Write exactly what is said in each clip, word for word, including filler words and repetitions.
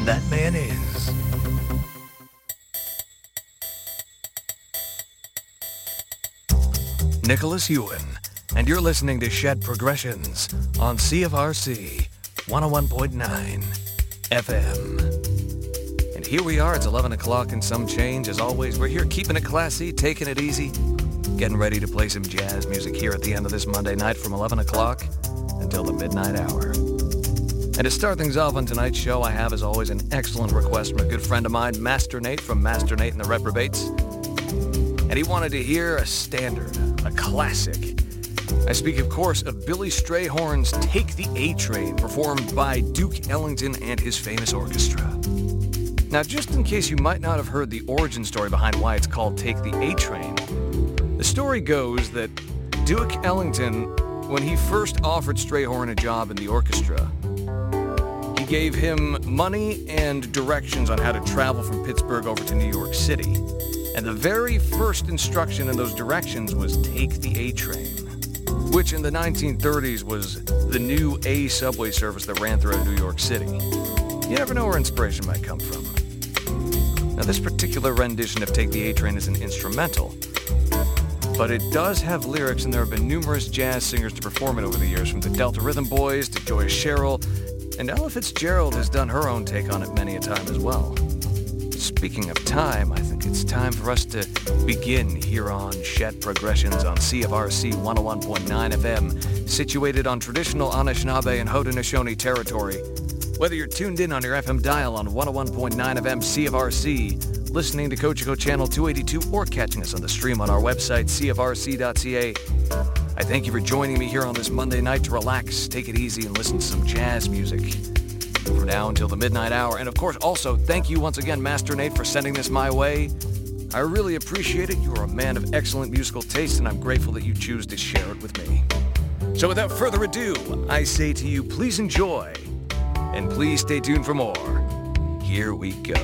And that man is... Nicholas Ewan. And you're listening to Shed Progressions on C F R C one oh one point nine F M. And here we are, it's eleven o'clock and some change. As always, we're here keeping it classy, taking it easy, getting ready to play some jazz music here at the end of this Monday night from eleven o'clock until the midnight hour. And to start things off on tonight's show, I have, as always, an excellent request from a good friend of mine, Master Nate from Master Nate and the Reprobates. And he wanted to hear a standard, a classic. I speak, of course, of Billy Strayhorn's Take the A-Train, performed by Duke Ellington and his famous orchestra. Now, just in case you might not have heard the origin story behind why it's called Take the A-Train, the story goes that Duke Ellington, when he first offered Strayhorn a job in the orchestra, he gave him money and directions on how to travel from Pittsburgh over to New York City. And the very first instruction in those directions was take the A-Train, which in the nineteen thirties was the new A subway service that ran throughout New York City. You never know where inspiration might come from. Now, this particular rendition of Take the A-Train is an instrumental, but it does have lyrics, and there have been numerous jazz singers to perform it over the years, from the Delta Rhythm Boys to Joyce Sherrill, and Ella Fitzgerald has done her own take on it many a time as well. Speaking of time, I think it's time for us to begin here on Shed Progressions on C F R C one oh one point nine F M, situated on traditional Anishinaabe and Haudenosaunee territory. Whether you're tuned in on your F M dial on one oh one point nine F M C F R C, listening to Cogeco Channel two eighty-two, or catching us on the stream on our website, C F R C dot C A, I thank you for joining me here on this Monday night to relax, take it easy, and listen to some jazz music from now until the midnight hour. And of course, also, thank you once again, Master Nate, for sending this my way. I really appreciate it. You are a man of excellent musical taste, and I'm grateful that you choose to share it with me. So without further ado, I say to you, please enjoy, and please stay tuned for more. Here we go.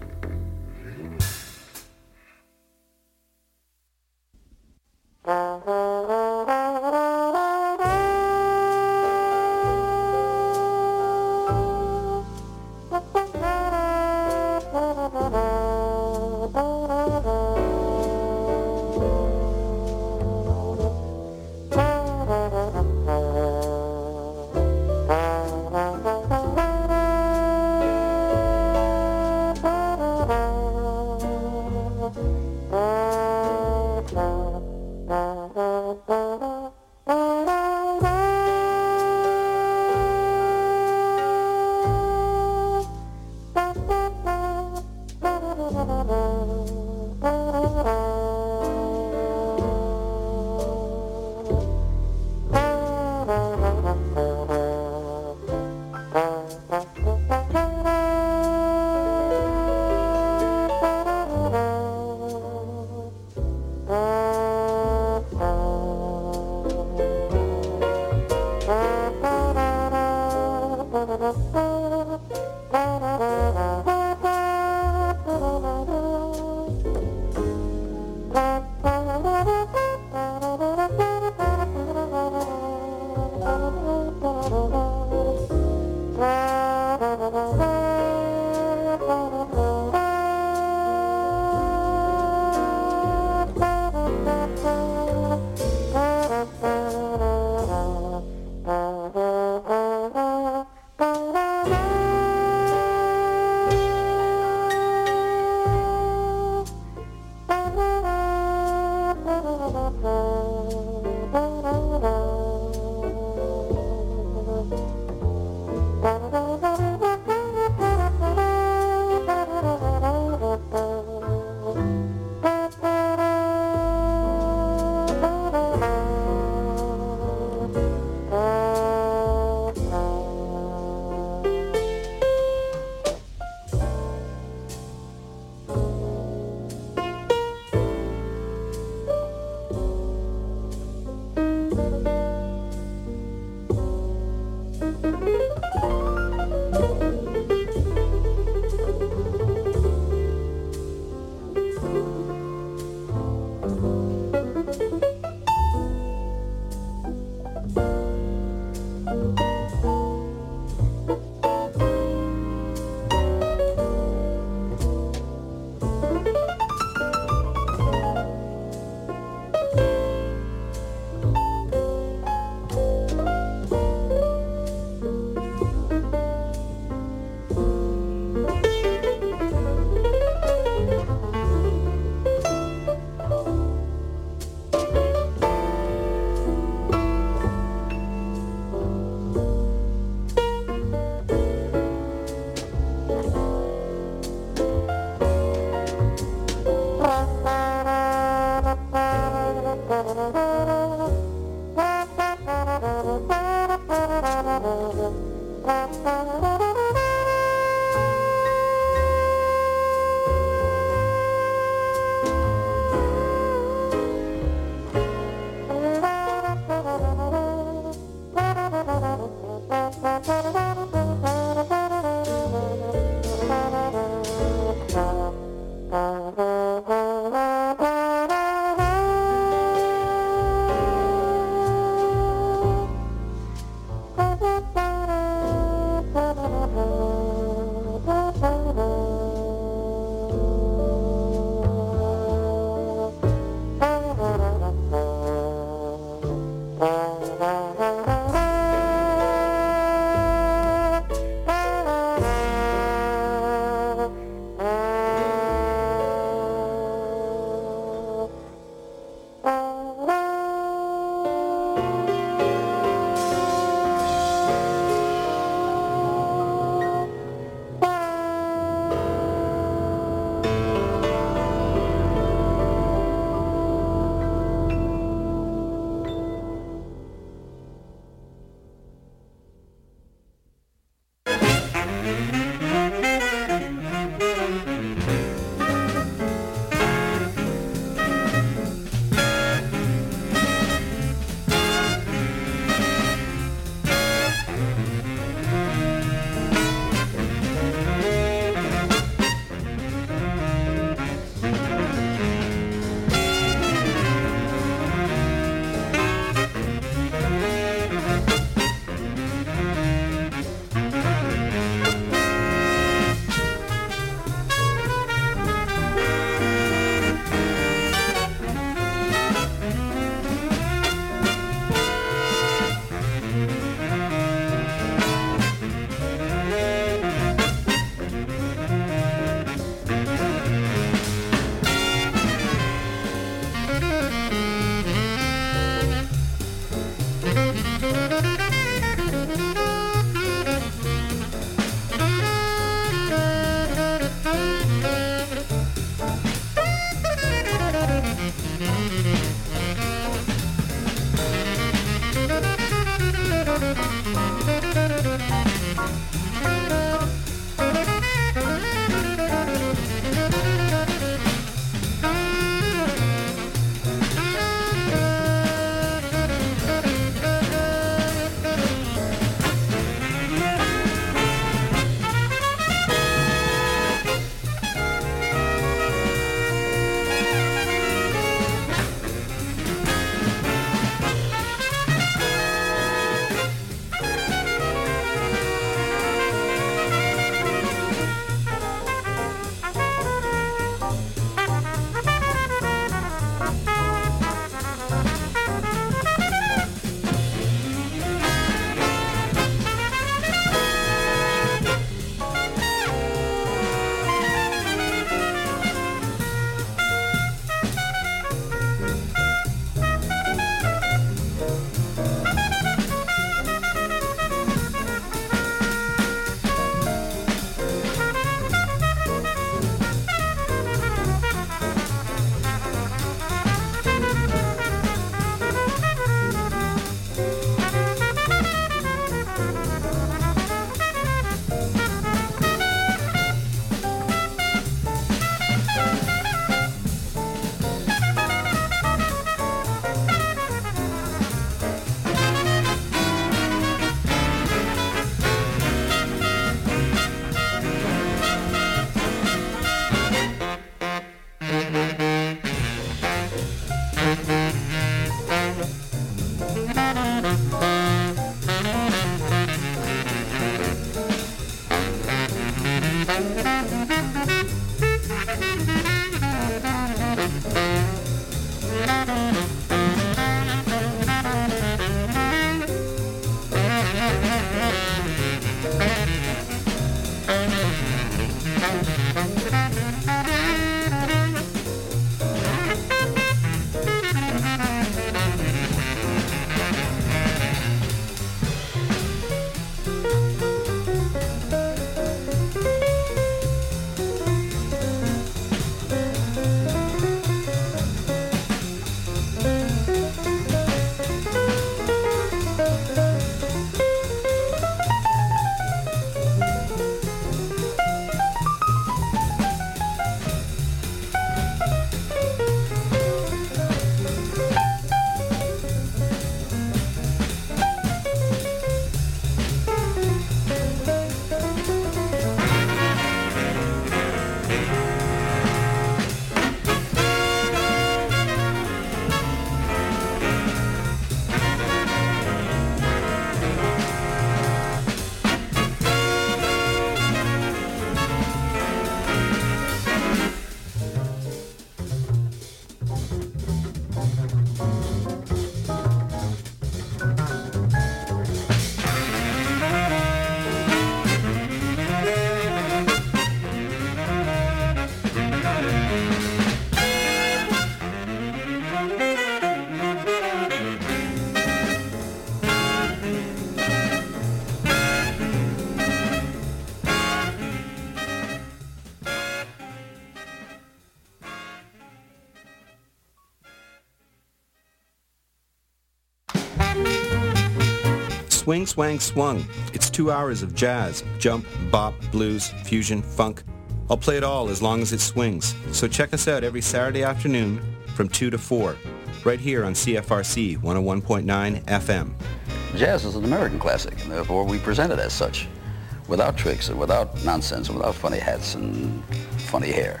Swing Swang Swung. It's two hours of jazz, jump, bop, blues, fusion, funk. I'll play it all as long as it swings. So check us out every Saturday afternoon from two to four, right here on C F R C one oh one point nine F M. Jazz is an American classic, and therefore we present it as such, without tricks and without nonsense and without funny hats and funny hair.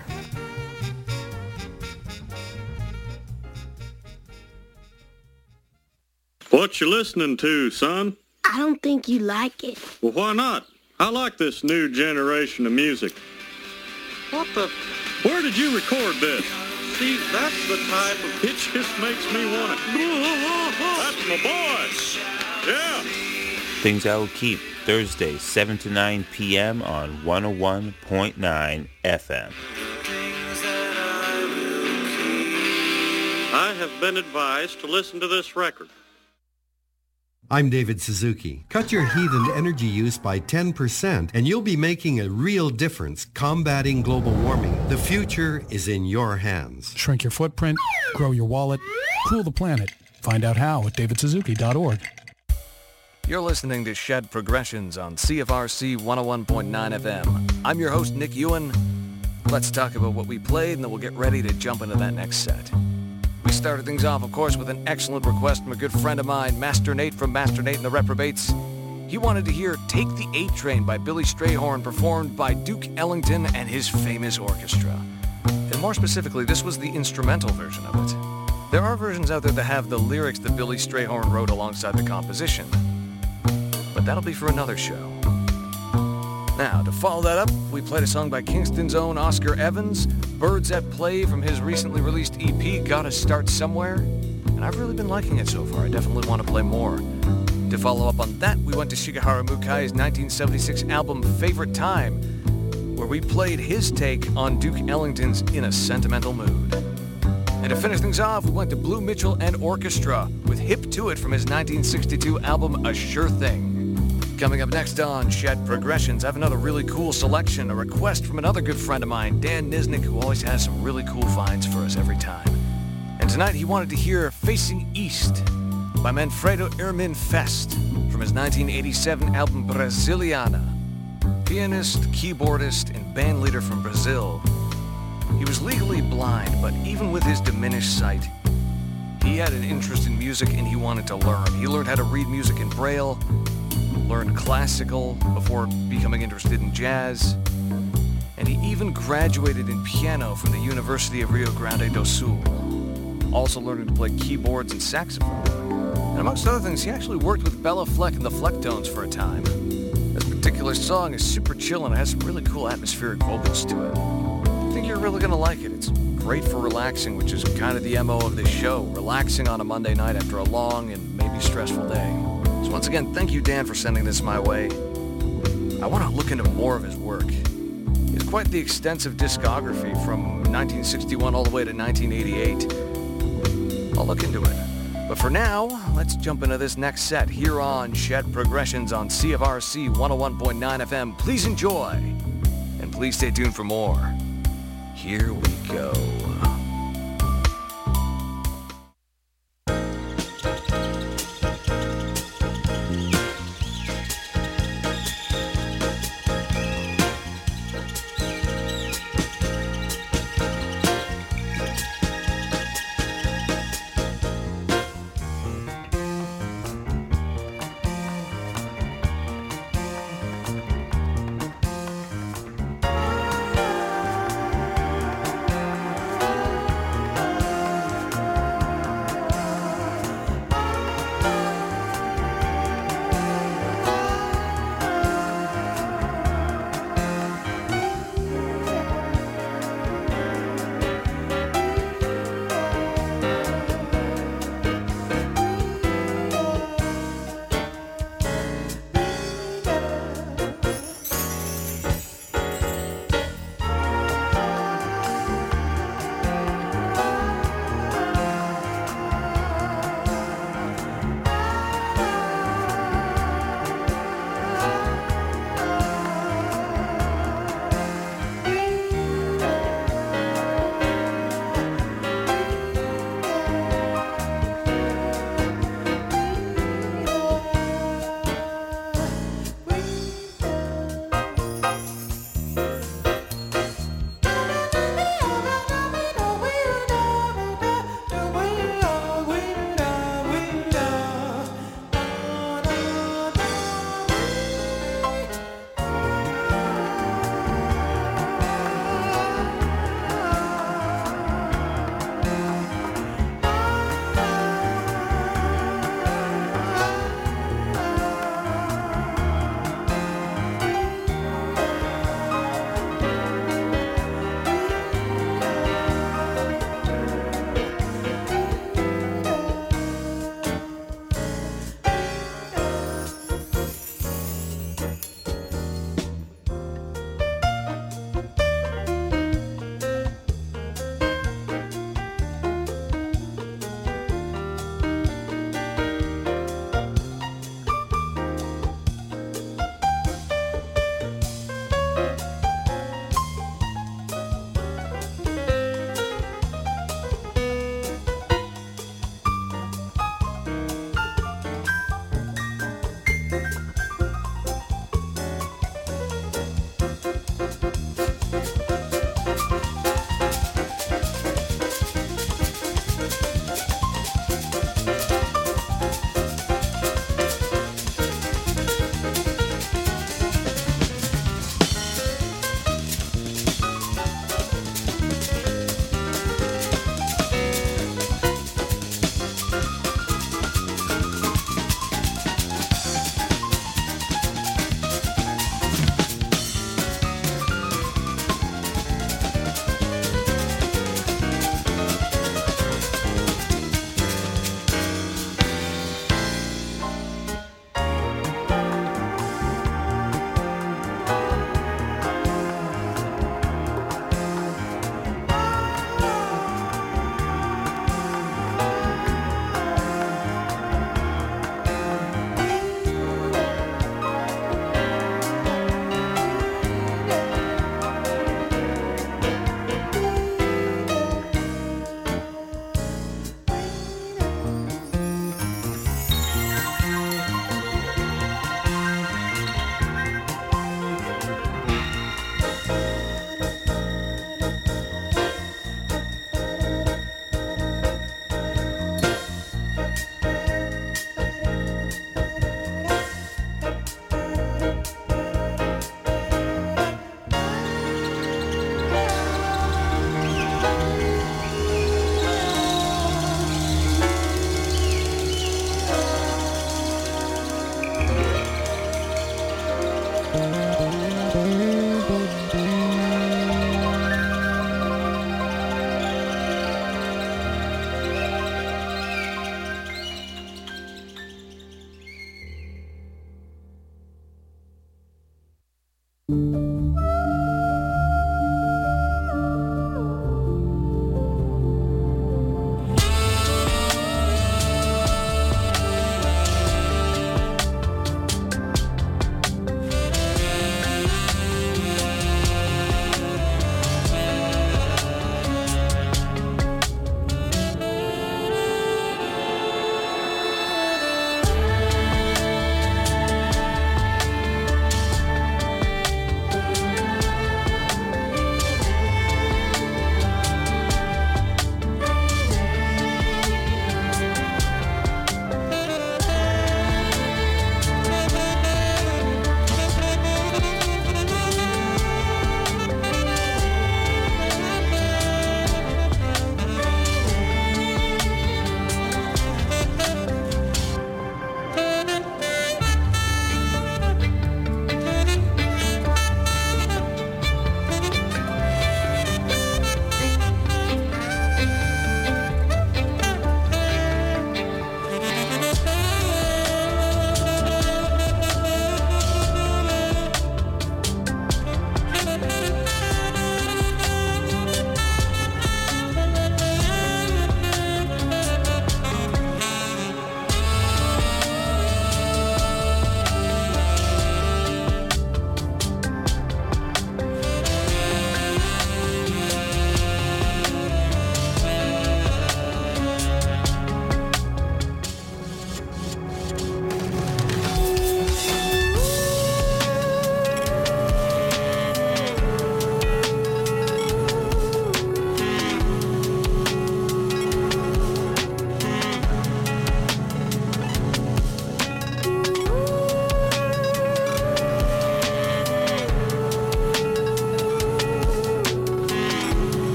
What you listening to, son? I don't think you like it. Well, why not? I like this new generation of music. What the? Where did you record this? See, that's the type of... It just makes me want to... That's my boy! Yeah! Things I Will Keep, Thursday, seven to nine p.m. on one oh one point nine F M. I have been advised to listen to this record. I'm David Suzuki. Cut your heat and energy use by ten percent and you'll be making a real difference combating global warming. The future is in your hands. Shrink your footprint, grow your wallet, cool the planet. Find out how at david suzuki dot org. You're listening to Shed Progressions on C F R C one oh one point nine F M. I'm your host, Nick Ewan. Let's talk about what we played, and then we'll get ready to jump into that next set. We started things off, of course, with an excellent request from a good friend of mine, Master Nate from Master Nate and the Reprobates. He wanted to hear Take the A Train by Billy Strayhorn, performed by Duke Ellington and his famous orchestra. And more specifically, this was the instrumental version of it. There are versions out there that have the lyrics that Billy Strayhorn wrote alongside the composition. But that'll be for another show. Now, to follow that up, we played a song by Kingston's own Oscar Evans, Birds at Play from his recently released E P, Gotta Start Somewhere, and I've really been liking it so far. I definitely want to play more. To follow up on that, we went to Shigehara Mukai's nineteen seventy-six album Favorite Time, where we played his take on Duke Ellington's In a Sentimental Mood. And to finish things off, we went to Blue Mitchell and Orchestra with Hip to It from his nineteen sixty-two album A Sure Thing. Coming up next on Shed Progressions, I have another really cool selection, a request from another good friend of mine, Dan Nisnik, who always has some really cool finds for us every time. And tonight he wanted to hear Facing East by Manfredo Irmin Fest from his nineteen eighty-seven album Brasiliana. Pianist, keyboardist, and bandleader from Brazil. He was legally blind, but even with his diminished sight, he had an interest in music and he wanted to learn. He learned how to read music in Braille, learned classical before becoming interested in jazz, and he even graduated in piano from the University of Rio Grande do Sul, also learning to play keyboards and saxophone. And amongst other things, he actually worked with Bella Fleck and the Flecktones for a time. This particular song is super chill and it has some really cool atmospheric vocals to it. I think you're really going to like it. It's great for relaxing, which is kind of the M O of this show, relaxing on a Monday night after a long and maybe stressful day. So once again, thank you, Dan, for sending this my way. I want to look into more of his work. It's quite the extensive discography from nineteen sixty-one all the way to nineteen eighty-eight. I'll look into it. But for now, let's jump into this next set here on Shed Progressions on C F R C one oh one point nine F M. Please enjoy, and please stay tuned for more. Here we go.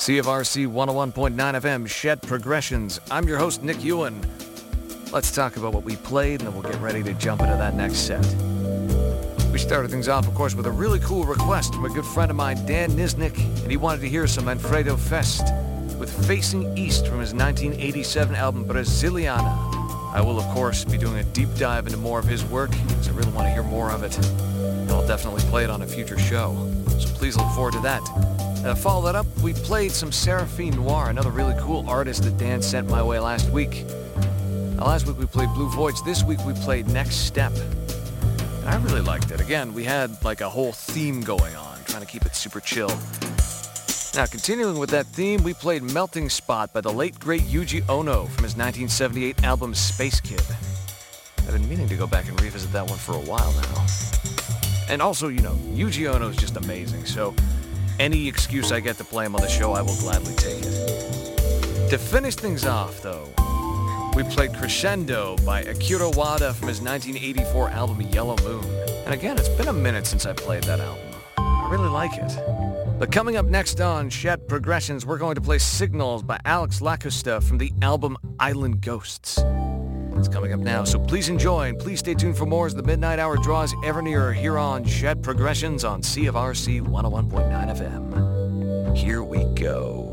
C F R C one oh one point nine F M, Shed Progressions. I'm your host, Nick Ewan. Let's talk about what we played, and then we'll get ready to jump into that next set. We started things off, of course, with a really cool request from a good friend of mine, Dan Niznik, and he wanted to hear some Manfredo Fest with Facing East from his nineteen eighty-seven album Brasiliana. I will, of course, be doing a deep dive into more of his work, because I really want to hear more of it. And I'll definitely play it on a future show, so please look forward to that. Uh, follow that up, we played some Seraphine Noir, another really cool artist that Dan sent my way last week. Now, last week we played Blue Voids. This week we played Next Step. And I really liked it. Again, we had like a whole theme going on, trying to keep it super chill. Now, continuing with that theme, we played Melting Spot by the late, great Yuji Ono from his nineteen seventy-eight album Space Kid. I've been meaning to go back and revisit that one for a while now. And also, you know, Yuji Ono is just amazing, so any excuse I get to play him on the show, I will gladly take it. To finish things off, though, we played Crescendo by Akira Wada from his nineteen eighty-four album Yellow Moon. And again, it's been a minute since I played that album. I really like it. But coming up next on Shed Progressions, we're going to play Signals by Alex Lacosta from the album Island Ghosts. It's coming up now, so please enjoy, and please stay tuned for more as the midnight hour draws ever nearer here on Shed Progressions on C F R C one oh one point nine F M. Here we go.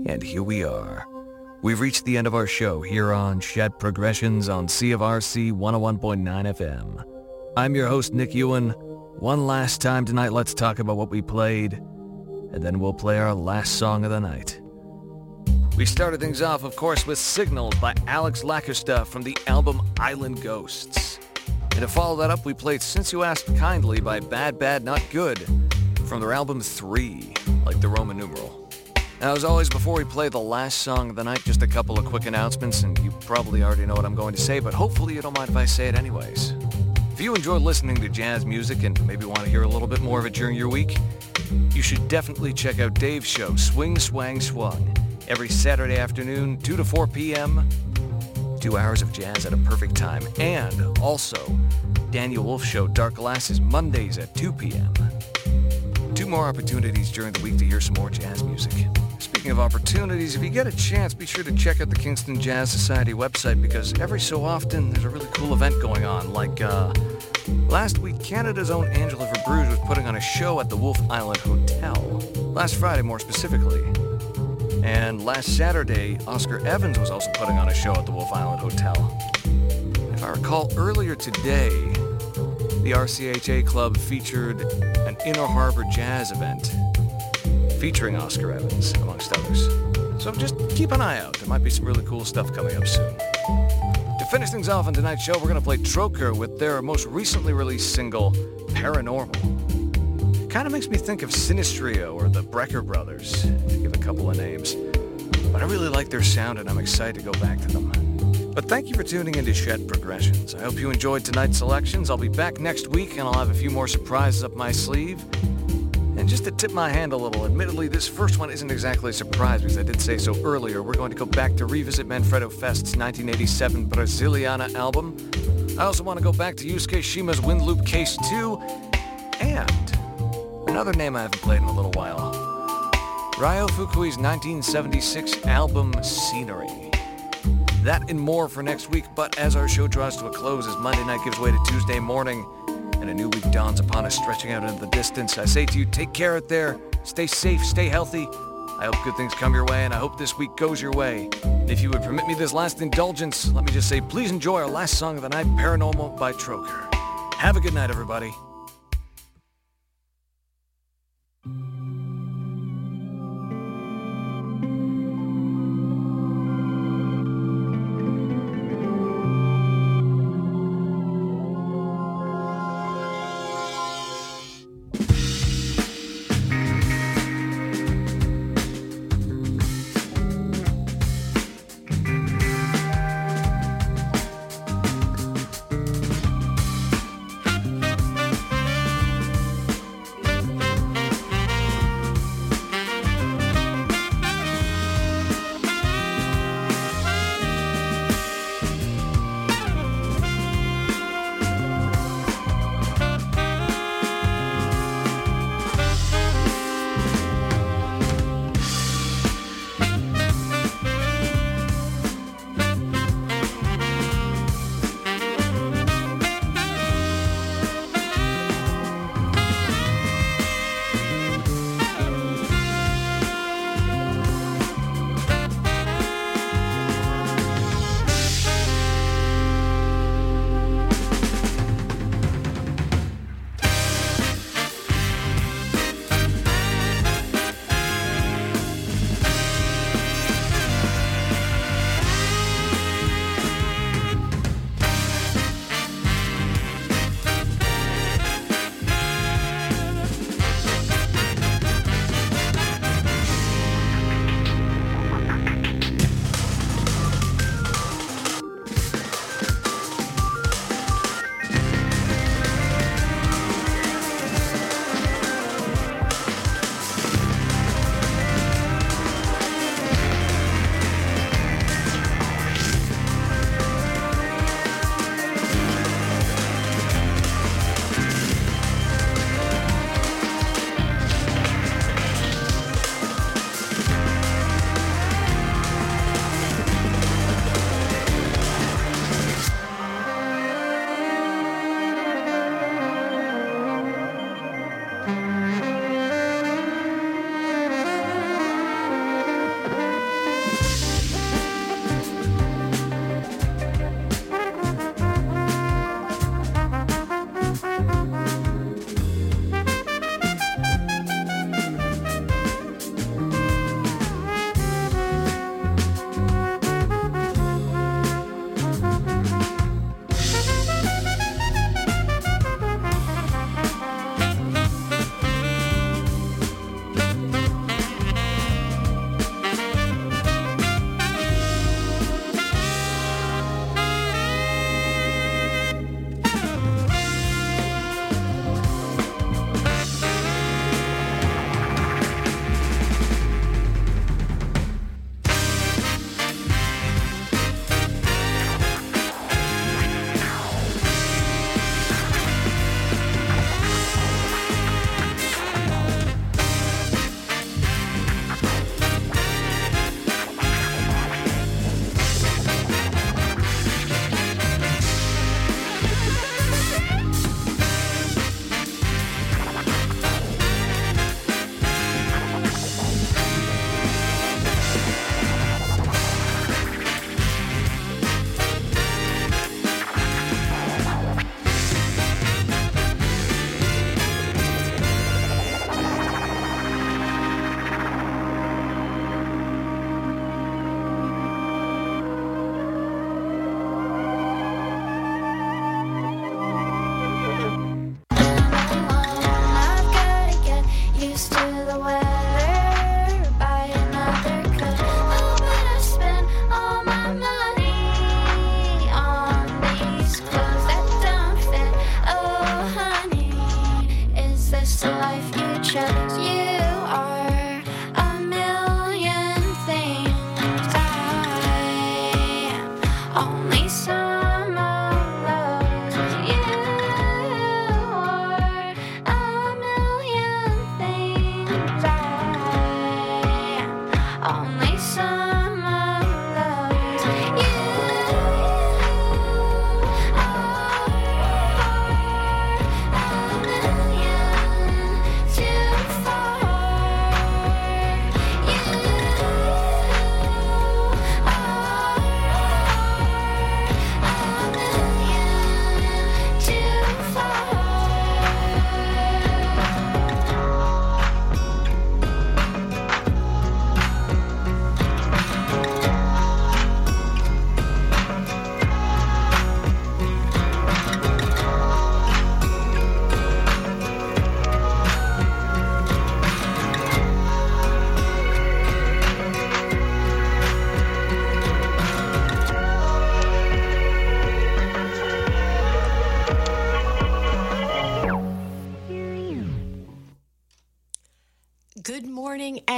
And here we are. We've reached the end of our show here on Shed Progressions on C of R C one oh one point nine F M. I'm your host, Nick Ewan. One last time tonight, let's talk about what we played, and then we'll play our last song of the night. We started things off, of course, with Signal by Alex Lacusta from the album Island Ghosts. And to follow that up, we played Since You Asked Kindly by Bad Bad Not Good from their album three, like the Roman numeral. Now, as always, before we play the last song of the night, just a couple of quick announcements, and you probably already know what I'm going to say, but hopefully you don't mind if I say it anyways. If you enjoy listening to jazz music and maybe want to hear a little bit more of it during your week, you should definitely check out Dave's show, Swing, Swang, Swung, every Saturday afternoon, two to four p.m., two hours of jazz at a perfect time. And also, Daniel Wolf's show, Dark Glasses, Mondays at two p.m. Two more opportunities during the week to hear some more jazz music. Speaking of opportunities, if you get a chance, be sure to check out the Kingston Jazz Society website, because every so often there's a really cool event going on. Like uh, last week, Canada's own Angela Verbrugge was putting on a show at the Wolf Island Hotel. Last Friday, more specifically. And last Saturday, Oscar Evans was also putting on a show at the Wolf Island Hotel. If I recall, earlier today, the R C H A Club featured an Inner Harbor Jazz event featuring Oscar Evans, amongst others. So just keep an eye out. There might be some really cool stuff coming up soon. To finish things off on tonight's show, we're going to play Troker with their most recently released single, Paranormal. It kind of makes me think of Sinistrio or the Brecker Brothers, to give a couple of names. But I really like their sound, and I'm excited to go back to them. But thank you for tuning in to Shed Progressions. I hope you enjoyed tonight's selections. I'll be back next week, and I'll have a few more surprises up my sleeve. And just to tip my hand a little, admittedly, this first one isn't exactly a surprise, because I did say so earlier. We're going to go back to revisit Manfredo Fest's nineteen eighty-seven Brasiliana album. I also want to go back to Yusuke Shima's Wind Loop Case two, and another name I haven't played in a little while, Ryo Fukui's nineteen seventy-six album Scenery. That and more for next week, but as our show draws to a close, as Monday night gives way to Tuesday morning, and a new week dawns upon us, stretching out into the distance, I say to you, take care out there, stay safe, stay healthy. I hope good things come your way, and I hope this week goes your way. And if you would permit me this last indulgence, let me just say, please enjoy our last song of the night, Paranormal by Troker. Have a good night, everybody.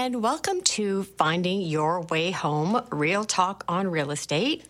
and welcome to Finding Your Way Home, Real Talk on Real Estate.